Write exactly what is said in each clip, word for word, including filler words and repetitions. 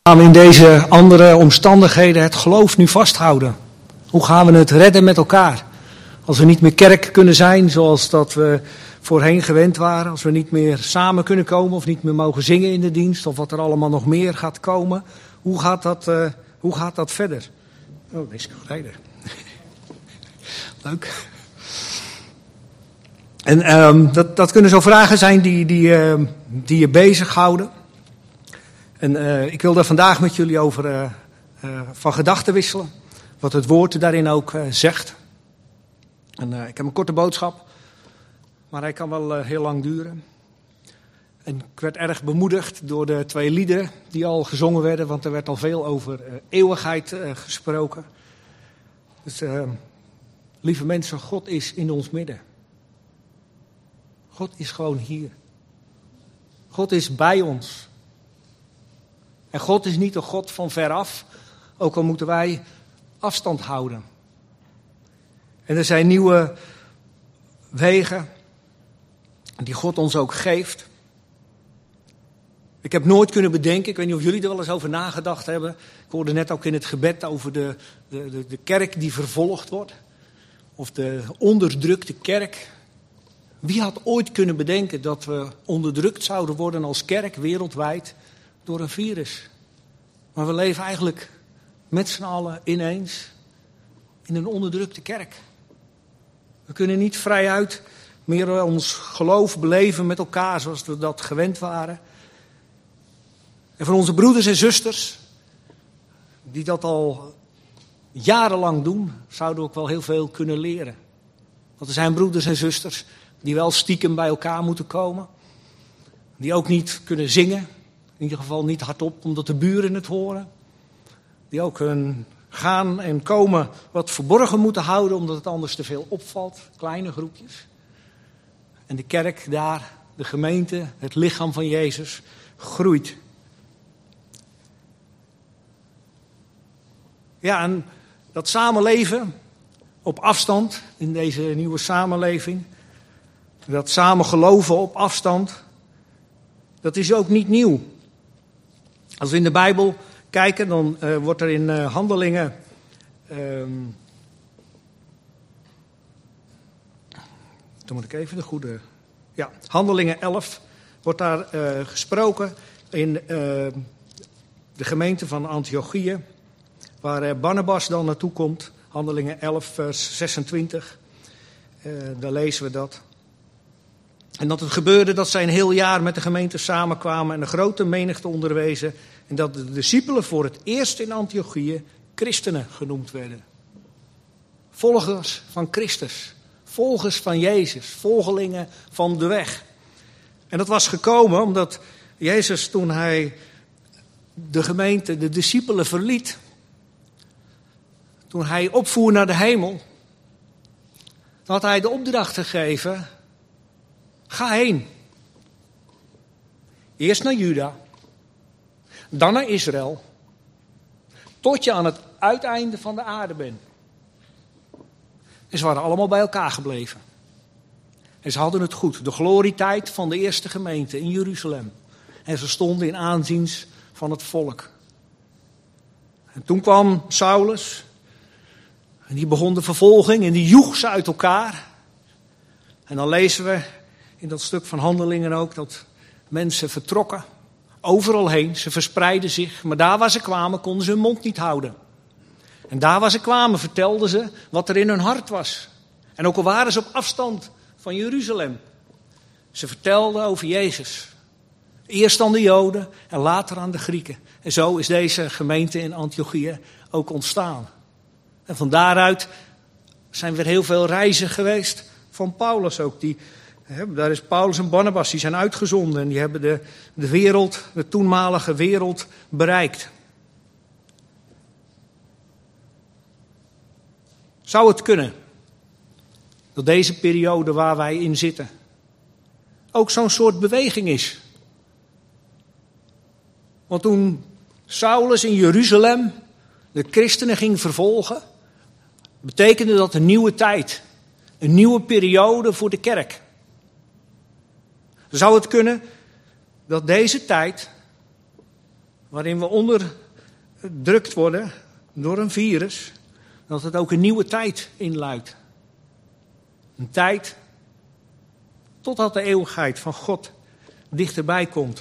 Gaan we in deze andere omstandigheden het geloof nu vasthouden? Hoe gaan we het redden met elkaar? Als we niet meer kerk kunnen zijn zoals dat we voorheen gewend waren. Als we niet meer samen kunnen komen of niet meer mogen zingen in de dienst. Of wat er allemaal nog meer gaat komen. Hoe gaat dat, uh, hoe gaat dat verder? Oh, deze kan rijden. Leuk. En um, dat, dat kunnen zo vragen zijn die, die, uh, die je bezighouden. En uh, ik wil daar vandaag met jullie over uh, uh, van gedachten wisselen. Wat het woord daarin ook uh, zegt. En uh, ik heb een korte boodschap. Maar hij kan wel uh, heel lang duren. En ik werd erg bemoedigd door de twee liederen die al gezongen werden. Want er werd al veel over uh, eeuwigheid uh, gesproken. Dus uh, lieve mensen, God is in ons midden. God is gewoon hier. God is bij ons. En God is niet een God van veraf, ook al moeten wij afstand houden. En er zijn nieuwe wegen die God ons ook geeft. Ik heb nooit kunnen bedenken, ik weet niet of jullie er wel eens over nagedacht hebben. Ik hoorde net ook in het gebed over de, de, de, de kerk die vervolgd wordt. Of de onderdrukte kerk. Wie had ooit kunnen bedenken dat we onderdrukt zouden worden als kerk wereldwijd door een virus? Maar we leven eigenlijk met z'n allen ineens in een onderdrukte kerk. We kunnen niet vrijuit meer ons geloof beleven met elkaar zoals we dat gewend waren. En van onze broeders en zusters, die dat al jarenlang doen, zouden we ook wel heel veel kunnen leren. Want er zijn broeders en zusters die wel stiekem bij elkaar moeten komen. Die ook niet kunnen zingen. In ieder geval niet hardop, omdat de buren het horen. Die ook hun gaan en komen wat verborgen moeten houden, omdat het anders te veel opvalt. Kleine groepjes. En de kerk daar, de gemeente, het lichaam van Jezus, groeit. Ja, en dat samenleven op afstand, in deze nieuwe samenleving. Dat samen geloven op afstand, dat is ook niet nieuw. Als we in de Bijbel kijken, dan uh, wordt er in uh, Handelingen, um, dan moet ik even de goede, ja, Handelingen elf, wordt daar uh, gesproken in uh, de gemeente van Antiochië, waar uh, Barnabas dan naartoe komt. Handelingen elf, vers zesentwintig, uh, daar lezen we dat. En dat het gebeurde dat zij een heel jaar met de gemeente samenkwamen en een grote menigte onderwezen. En dat de discipelen voor het eerst in Antiochië christenen genoemd werden. Volgers van Christus. Volgers van Jezus. Volgelingen van de weg. En dat was gekomen omdat Jezus, toen hij de gemeente, de discipelen verliet. Toen hij opvoer naar de hemel. Had hij de opdracht gegeven: ga heen. Eerst naar Juda. Dan naar Israël. Tot je aan het uiteinde van de aarde bent. En ze waren allemaal bij elkaar gebleven. En ze hadden het goed. De glorietijd van de eerste gemeente in Jeruzalem. En ze stonden in aanzien van het volk. En toen kwam Saulus. En die begon de vervolging. En die joeg ze uit elkaar. En dan lezen we in dat stuk van Handelingen ook dat mensen vertrokken. Overal heen, ze verspreidden zich. Maar daar waar ze kwamen konden ze hun mond niet houden. En daar waar ze kwamen vertelden ze wat er in hun hart was. En ook al waren ze op afstand van Jeruzalem. Ze vertelden over Jezus. Eerst aan de Joden en later aan de Grieken. En zo is deze gemeente in Antiochië ook ontstaan. En van daaruit zijn weer heel veel reizen geweest van Paulus ook. Die, hè, daar is Paulus en Barnabas, die zijn uitgezonden. En die hebben de, de wereld, de toenmalige wereld bereikt. Zou het kunnen dat deze periode waar wij in zitten ook zo'n soort beweging is? Want toen Saulus in Jeruzalem de christenen ging vervolgen, betekende dat een nieuwe tijd, een nieuwe periode voor de kerk. Zou het kunnen dat deze tijd waarin we onderdrukt worden door een virus, dat het ook een nieuwe tijd inluidt. Een tijd totdat de eeuwigheid van God dichterbij komt.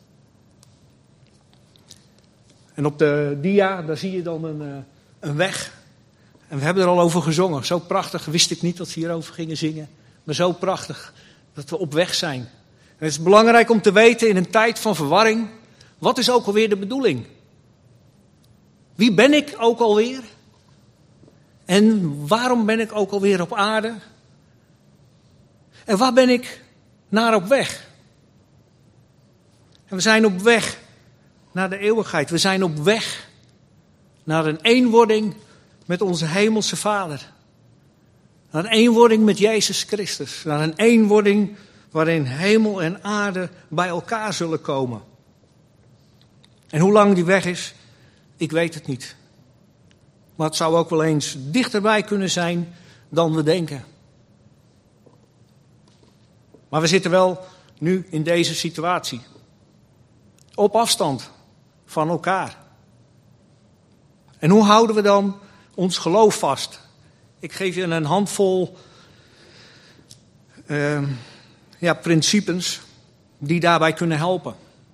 En op de dia, daar zie je dan een, een weg. En we hebben er al over gezongen. Zo prachtig, wist ik niet dat ze hierover gingen zingen. Maar zo prachtig dat we op weg zijn. En het is belangrijk om te weten in een tijd van verwarring, wat is ook alweer de bedoeling? Wie ben ik ook alweer? En waarom ben ik ook alweer op aarde? En waar ben ik naar op weg? En we zijn op weg naar de eeuwigheid. We zijn op weg naar een eenwording met onze hemelse Vader. Naar een eenwording met Jezus Christus. Naar een eenwording waarin hemel en aarde bij elkaar zullen komen. En hoe lang die weg is, ik weet het niet. Maar het zou ook wel eens dichterbij kunnen zijn dan we denken. Maar we zitten wel nu in deze situatie. Op afstand van elkaar. En hoe houden we dan ons geloof vast? Ik geef je een handvol uh, ja, principes die daarbij kunnen helpen.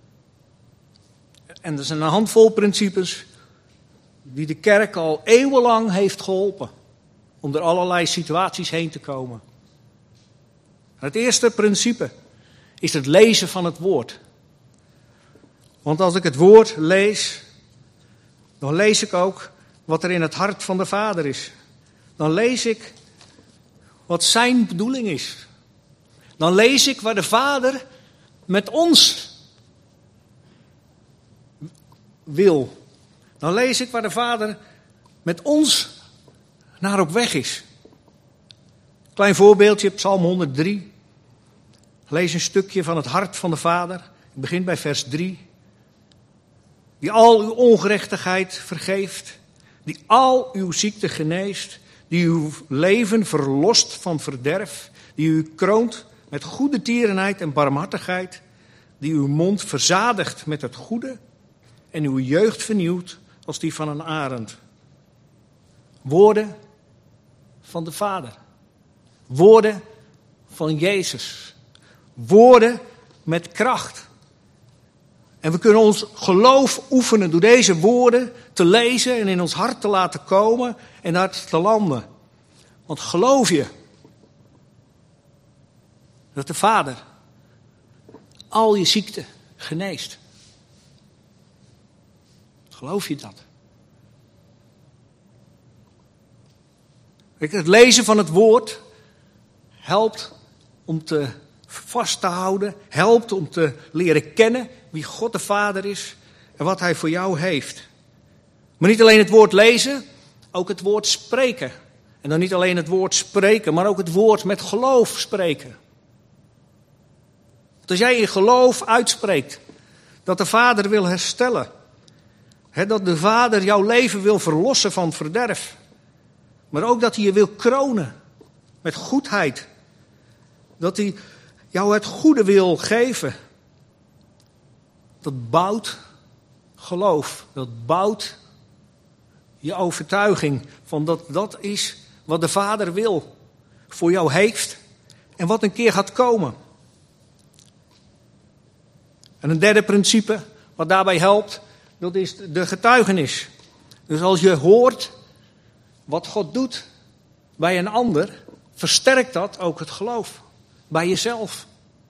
En er zijn een handvol principes die de kerk al eeuwenlang heeft geholpen om door allerlei situaties heen te komen. Het eerste principe is het lezen van het woord. Want als ik het woord lees, dan lees ik ook wat er in het hart van de Vader is. Dan lees ik wat zijn bedoeling is. Dan lees ik waar de Vader met ons wil. Dan lees ik waar de Vader met ons naar op weg is. Klein voorbeeldje, Psalm honderddrie. Lees een stukje van het hart van de Vader. Ik begin bij vers drie. Die al uw ongerechtigheid vergeeft. Die al uw ziekte geneest. Die uw leven verlost van verderf. Die u kroont met goede tierenheid en barmhartigheid. Die uw mond verzadigt met het goede. En uw jeugd vernieuwt als die van een arend. Woorden van de Vader. Woorden van Jezus. Woorden met kracht. En we kunnen ons geloof oefenen door deze woorden te lezen en in ons hart te laten komen en daar te landen. Want geloof je dat de Vader al je ziekte geneest? Geloof je dat? Het lezen van het woord helpt om te vast te houden, helpt om te leren kennen wie God de Vader is en wat Hij voor jou heeft. Maar niet alleen het woord lezen, ook het woord spreken. En dan niet alleen het woord spreken, maar ook het woord met geloof spreken. Want als jij in geloof uitspreekt dat de Vader wil herstellen, hè, dat de Vader jouw leven wil verlossen van verderf, maar ook dat hij je wil kronen met goedheid, dat hij jou het goede wil geven. Dat bouwt geloof. Dat bouwt je overtuiging van dat dat is wat de Vader wil. Voor jou heeft en wat een keer gaat komen. En een derde principe wat daarbij helpt, dat is de getuigenis. Dus als je hoort wat God doet bij een ander, versterkt dat ook het geloof. Bij jezelf.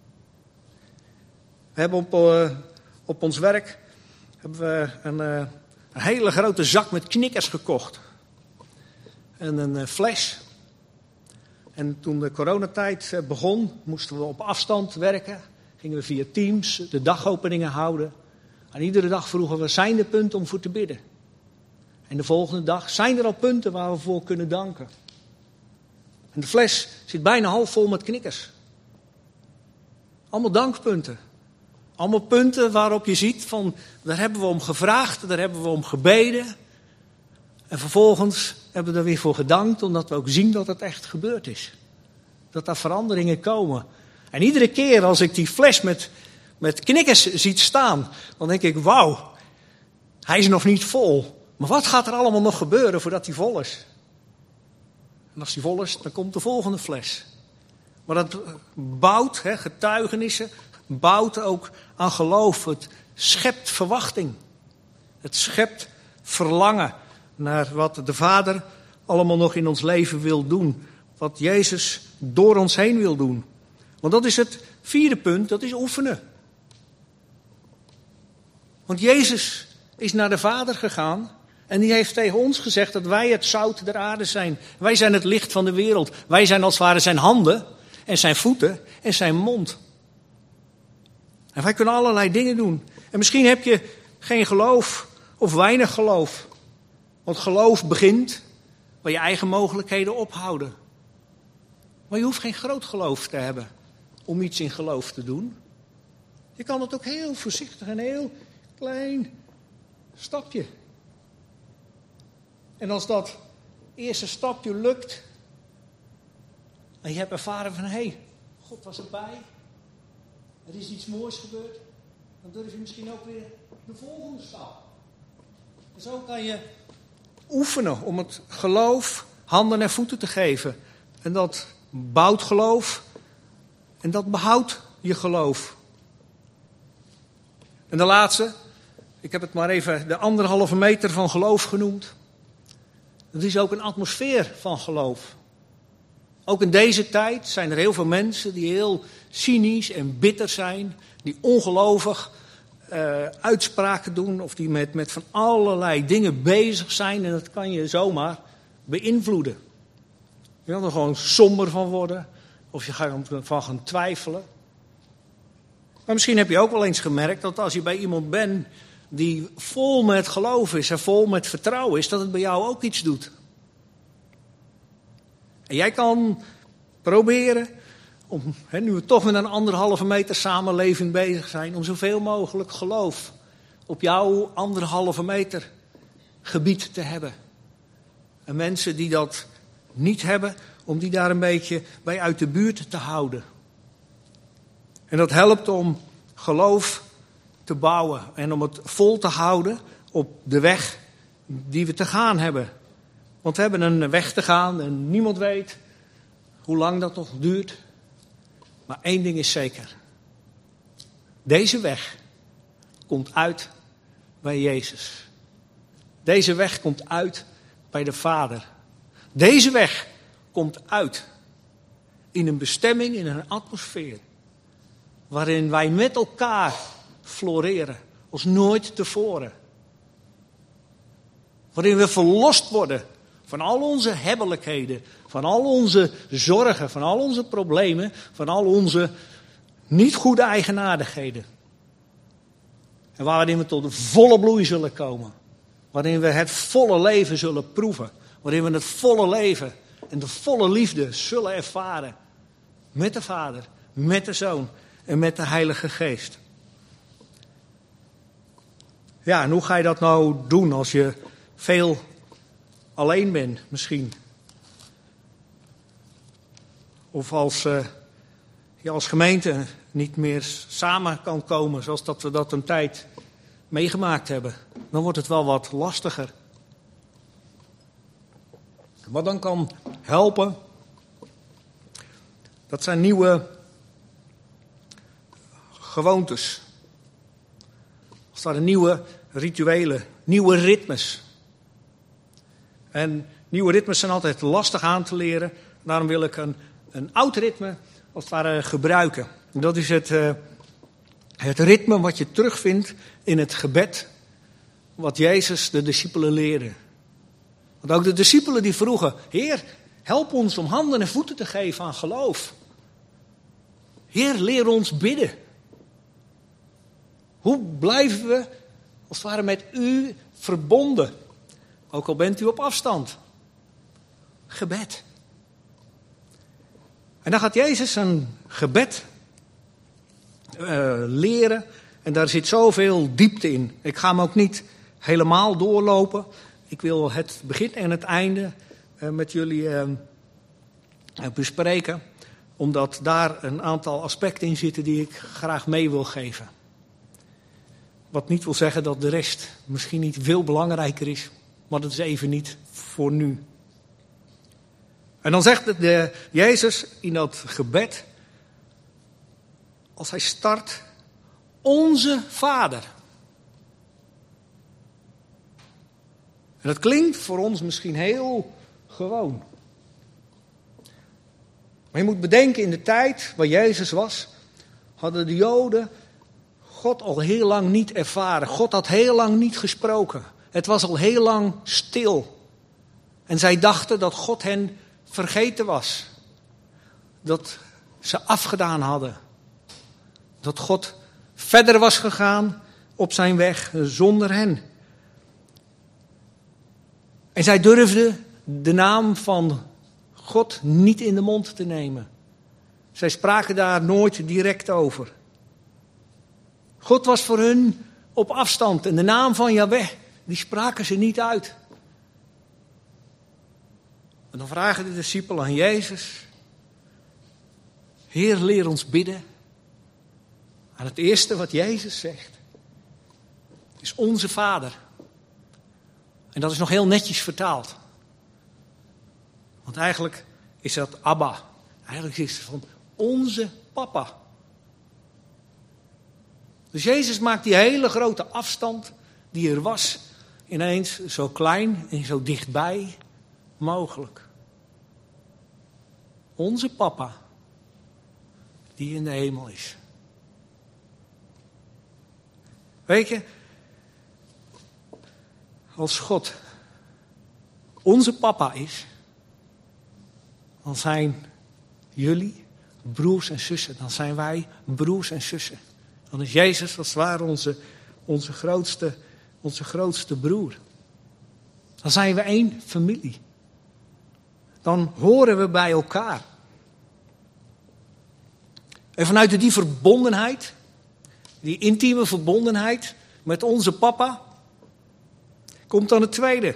We hebben op, uh, op ons werk hebben we een, uh, een hele grote zak met knikkers gekocht. En een uh, fles. En toen de coronatijd uh, begon, moesten we op afstand werken. Gingen we via Teams de dagopeningen houden. En iedere dag vroegen we, zijn er punten om voor te bidden? En de volgende dag, zijn er al punten waar we voor kunnen danken? En de fles zit bijna half vol met knikkers. Allemaal dankpunten. Allemaal punten waarop je ziet van, daar hebben we om gevraagd, daar hebben we om gebeden. En vervolgens hebben we er weer voor gedankt, omdat we ook zien dat het echt gebeurd is. Dat daar veranderingen komen. En iedere keer als ik die fles met, met knikkers ziet staan, dan denk ik, wauw, Hij is nog niet vol. Maar wat gaat er allemaal nog gebeuren voordat hij vol is? En als hij vol is, dan komt de volgende fles. Maar dat bouwt, hè, getuigenissen, bouwt ook aan geloof. Het schept verwachting. Het schept verlangen naar wat de Vader allemaal nog in ons leven wil doen. Wat Jezus door ons heen wil doen. Want dat is het vierde punt, dat is oefenen. Want Jezus is naar de Vader gegaan en die heeft tegen ons gezegd dat wij het zout der aarde zijn. Wij zijn het licht van de wereld. Wij zijn als het ware zijn handen en zijn voeten en zijn mond. En wij kunnen allerlei dingen doen. En misschien heb je geen geloof of weinig geloof. Want geloof begint waar je eigen mogelijkheden ophouden. Maar je hoeft geen groot geloof te hebben om iets in geloof te doen. Je kan het ook heel voorzichtig en heel klein stapje. En als dat eerste stapje lukt en je hebt ervaren van hé, hey, God was erbij, er is iets moois gebeurd, dan durf je misschien ook weer de volgende stap. En zo kan je oefenen om het geloof handen en voeten te geven. En dat bouwt geloof en dat behoudt je geloof. En de laatste, ik heb het maar even de anderhalve meter van geloof genoemd. Dat is ook een atmosfeer van geloof. Ook in deze tijd zijn er heel veel mensen die heel cynisch en bitter zijn. Die ongelovig uh, uitspraken doen of die met, met van allerlei dingen bezig zijn. En dat kan je zomaar beïnvloeden. Je kan er gewoon somber van worden of je gaat ervan gaan twijfelen. Maar misschien heb je ook wel eens gemerkt dat als je bij iemand bent die vol met geloof is en vol met vertrouwen is, dat het bij jou ook iets doet. En jij kan proberen, om, hè, nu we toch met een anderhalve meter samenleving bezig zijn, om zoveel mogelijk geloof op jouw anderhalve meter gebied te hebben. En mensen die dat niet hebben, om die daar een beetje bij uit de buurt te houden. En dat helpt om geloof te bouwen en om het vol te houden op de weg die we te gaan hebben. Want we hebben een weg te gaan en niemand weet hoe lang dat nog duurt. Maar één ding is zeker. Deze weg komt uit bij Jezus. Deze weg komt uit bij de Vader. Deze weg komt uit in een bestemming, in een atmosfeer waarin wij met elkaar floreren als nooit tevoren. Waarin we verlost worden van al onze hebbelijkheden, van al onze zorgen, van al onze problemen, van al onze niet goede eigenaardigheden. En waarin we tot de volle bloei zullen komen. Waarin we het volle leven zullen proeven. Waarin we het volle leven en de volle liefde zullen ervaren. Met de Vader, met de Zoon en met de Heilige Geest. Ja, en hoe ga je dat nou doen als je veel alleen bent misschien? Of als uh, je als gemeente niet meer samen kan komen zoals dat we dat een tijd meegemaakt hebben. Dan wordt het wel wat lastiger. Wat dan kan helpen, dat zijn nieuwe gewoontes. Als daar een nieuwe rituelen, nieuwe ritmes. En nieuwe ritmes zijn altijd lastig aan te leren. Daarom wil ik een, een oud ritme als het ware gebruiken. En dat is het, uh, het ritme wat je terugvindt in het gebed. Wat Jezus de discipelen leerde. Want ook de discipelen die vroegen: Heer, help ons om handen en voeten te geven aan geloof. Heer, leer ons bidden. Hoe blijven we als het ware met u verbonden? Ook al bent u op afstand. Gebed. En dan gaat Jezus een gebed uh, leren. En daar zit zoveel diepte in. Ik ga hem ook niet helemaal doorlopen. Ik wil het begin en het einde uh, met jullie uh, bespreken. Omdat daar een aantal aspecten in zitten die ik graag mee wil geven. Wat niet wil zeggen dat de rest misschien niet veel belangrijker is, maar dat is even niet voor nu. En dan zegt de Jezus in dat gebed, als hij start, onze Vader. En dat klinkt voor ons misschien heel gewoon. Maar je moet bedenken, in de tijd waar Jezus was, hadden de Joden God al heel lang niet ervaren. God had heel lang niet gesproken. Het was al heel lang stil. En zij dachten dat God hen vergeten was. Dat ze afgedaan hadden. Dat God verder was gegaan op zijn weg zonder hen. En zij durfden de naam van God niet in de mond te nemen. Zij spraken daar nooit direct over. God was voor hun op afstand en de naam van Jahweh, die spraken ze niet uit. En dan vragen de discipelen aan Jezus, Heer, leer ons bidden. En het eerste wat Jezus zegt, is onze Vader. En dat is nog heel netjes vertaald. Want eigenlijk is dat Abba. Eigenlijk is het van onze papa. Dus Jezus maakt die hele grote afstand die er was, ineens zo klein en zo dichtbij mogelijk. Onze papa, die in de hemel is. Weet je, als God onze papa is, dan zijn jullie broers en zussen. Dan zijn wij broers en zussen. Dan is Jezus als het ware onze, onze, grootste, onze grootste broer. Dan zijn we één familie. Dan horen we bij elkaar. En vanuit die verbondenheid, die intieme verbondenheid met onze papa, komt dan het tweede.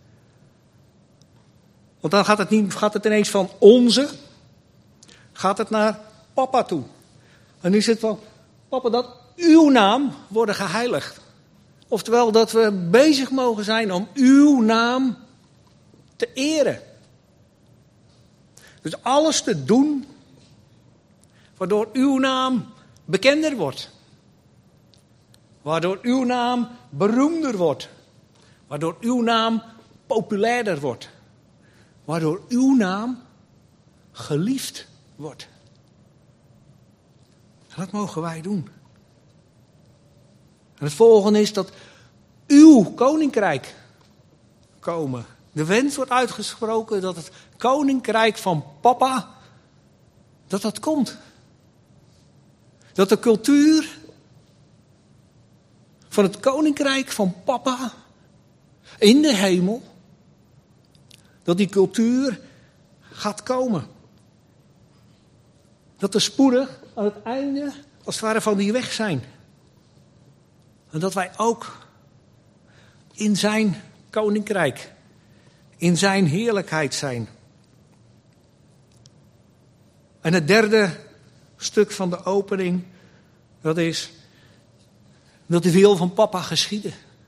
Want dan gaat het, niet, gaat het ineens van onze, gaat het naar papa toe. En nu zit van, papa, dat uw naam wordt geheiligd. Oftewel dat we bezig mogen zijn om uw naam te eren. Dus alles te doen waardoor uw naam bekender wordt. Waardoor uw naam beroemder wordt. Waardoor uw naam populairder wordt. Waardoor uw naam geliefd wordt. En dat mogen wij doen. En het volgende is dat uw koninkrijk komen. De wens wordt uitgesproken dat het koninkrijk van papa, dat dat komt. Dat de cultuur van het koninkrijk van papa in de hemel, dat die cultuur gaat komen. Dat we spoedig aan het einde, als het ware, van die weg zijn. En dat wij ook in zijn koninkrijk, in zijn heerlijkheid zijn. En het derde stuk van de opening, dat is dat de wil van papa geschieden.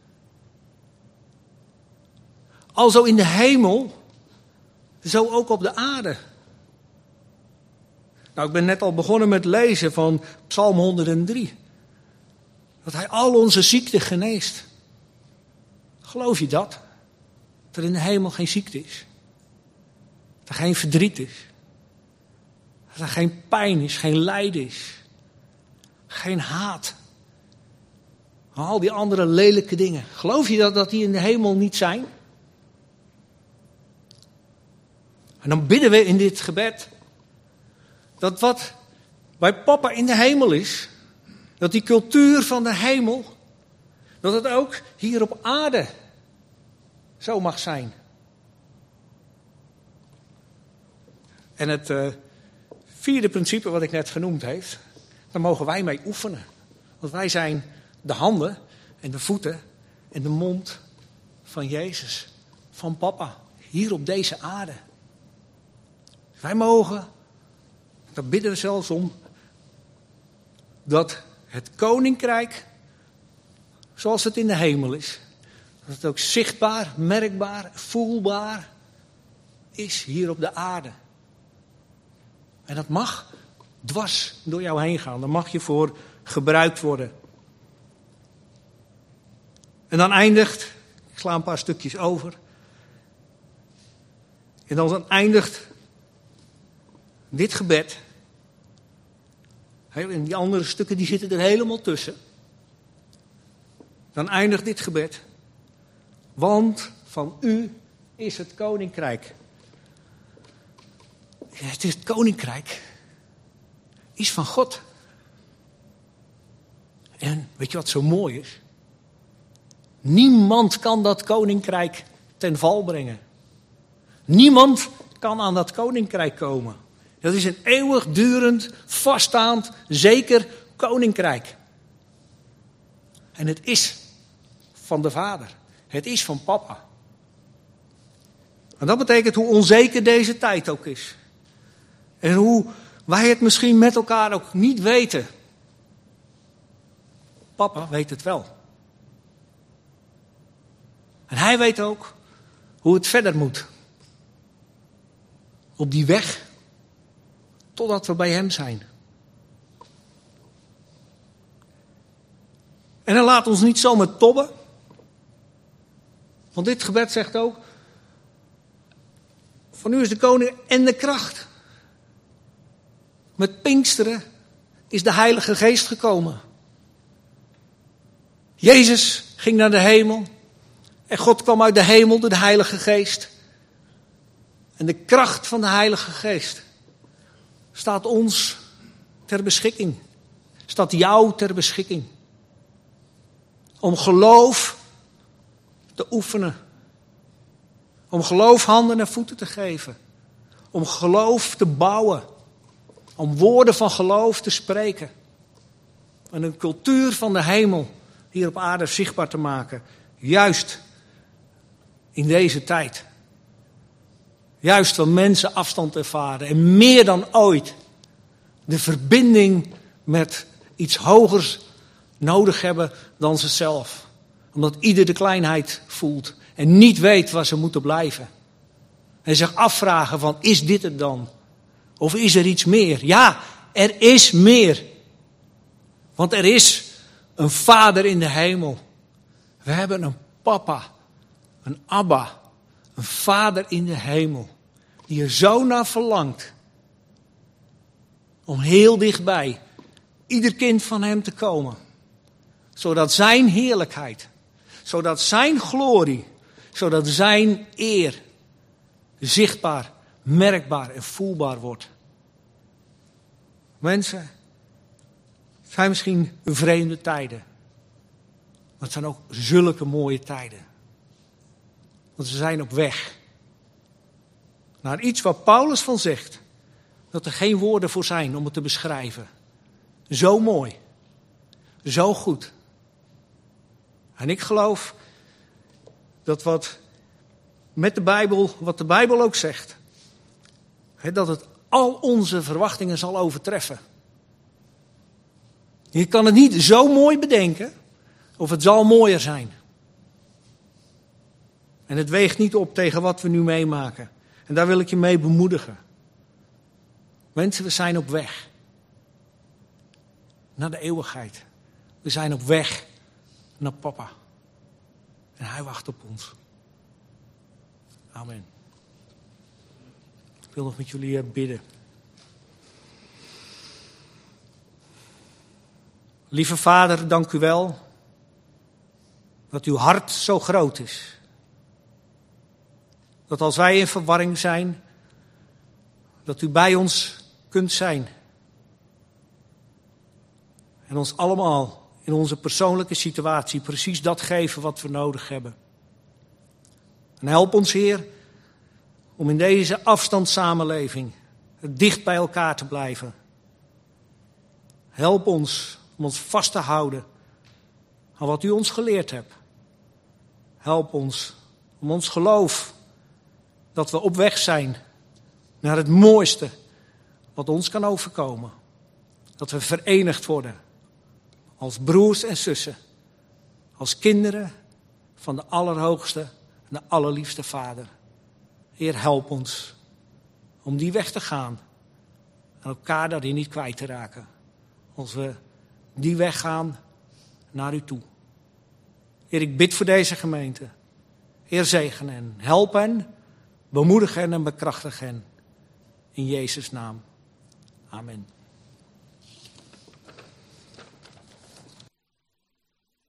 Alzo in de hemel, zo ook op de aarde. Nou, ik ben net al begonnen met lezen van Psalm honderddrie. Dat hij al onze ziekten geneest. Geloof je dat? Dat er in de hemel geen ziekte is. Dat er geen verdriet is. Dat er geen pijn is, geen lijden is. Geen haat. Al die andere lelijke dingen. Geloof je dat, dat die in de hemel niet zijn? En dan bidden we in dit gebed dat wat bij papa in de hemel is, dat die cultuur van de hemel, dat het ook hier op aarde zo mag zijn. En het uh, vierde principe wat ik net genoemd heb, daar mogen wij mee oefenen. Want wij zijn de handen en de voeten en de mond van Jezus, van papa, hier op deze aarde. Wij mogen, daar bidden we zelfs om, dat het koninkrijk zoals het in de hemel is. Dat het ook zichtbaar, merkbaar, voelbaar is hier op de aarde. En dat mag dwars door jou heen gaan. Daar mag je voor gebruikt worden. En dan eindigt, ik sla een paar stukjes over. En dan eindigt dit gebed. En die andere stukken die zitten er helemaal tussen. Dan eindigt dit gebed. Want van u is het koninkrijk. Ja, het is het koninkrijk. Is van God. En weet je wat zo mooi is? Niemand kan dat koninkrijk ten val brengen. Niemand kan aan dat koninkrijk komen. Dat is een eeuwigdurend, vaststaand, zeker koninkrijk. En het is van de Vader. Het is van Papa. En dat betekent hoe onzeker deze tijd ook is. En hoe wij het misschien met elkaar ook niet weten. Papa weet het wel. En hij weet ook hoe het verder moet. Op die weg totdat we bij hem zijn. En dan laat ons niet zomaar tobben. Want dit gebed zegt ook, van u is de koning en de kracht. Met Pinksteren is de Heilige Geest gekomen. Jezus ging naar de hemel. En God kwam uit de hemel door de Heilige Geest. En de kracht van de Heilige Geest staat ons ter beschikking. Staat jou ter beschikking. Om geloof te oefenen. Om geloof handen en voeten te geven. Om geloof te bouwen. Om woorden van geloof te spreken. En een cultuur van de hemel hier op aarde zichtbaar te maken. Juist in deze tijd. Juist waar mensen afstand ervaren. En meer dan ooit de verbinding met iets hogers nodig hebben dan zichzelf. Omdat ieder de kleinheid voelt. En niet weet waar ze moeten blijven. En zich afvragen van, is dit het dan? Of is er iets meer? Ja, er is meer. Want er is een Vader in de hemel. We hebben een papa. Een Abba. Een Vader in de hemel. Die er zo naar verlangt. Om heel dichtbij ieder kind van hem te komen. Zodat zijn heerlijkheid. Zodat zijn glorie. Zodat zijn eer zichtbaar, merkbaar en voelbaar wordt. Mensen, het zijn misschien vreemde tijden. Maar het zijn ook zulke mooie tijden. Want we zijn op weg naar iets waar Paulus van zegt. Dat er geen woorden voor zijn om het te beschrijven. Zo mooi. Zo goed. En ik geloof dat wat met de Bijbel, wat de Bijbel ook zegt. Hè, dat het al onze verwachtingen zal overtreffen. Je kan het niet zo mooi bedenken. Of het zal mooier zijn. En het weegt niet op tegen wat we nu meemaken. En daar wil ik je mee bemoedigen. Mensen, we zijn op weg. Naar de eeuwigheid. We zijn op weg naar papa. En hij wacht op ons. Amen. Ik wil nog met jullie bidden. Lieve Vader, dank u wel. Dat uw hart zo groot is. Dat als wij in verwarring zijn, dat u bij ons kunt zijn. En ons allemaal in onze persoonlijke situatie precies dat geven wat we nodig hebben. En help ons, Heer, om in deze afstandssamenleving dicht bij elkaar te blijven. Help ons om ons vast te houden aan wat u ons geleerd hebt. Help ons om ons geloof dat we op weg zijn naar het mooiste wat ons kan overkomen. Dat we verenigd worden als broers en zussen, als kinderen van de Allerhoogste en de allerliefste Vader. Heer, help ons om die weg te gaan en elkaar daarin niet kwijt te raken. Als we die weg gaan naar u toe. Heer, ik bid voor deze gemeente. Heer, zegen hen, help hen, bemoedig hen en bekrachtig hen. In Jezus' naam. Amen.